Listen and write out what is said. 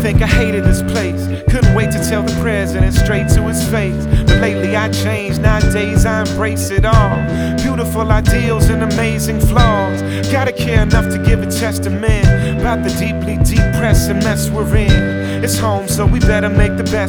think I hated this place. Couldn't wait to tell the president straight to his face. But lately I changed, nowadays I embrace it all. Beautiful ideals and amazing flaws. Gotta care enough to give a testament about the deeply depressed mess we're in. It's home, so we better make the best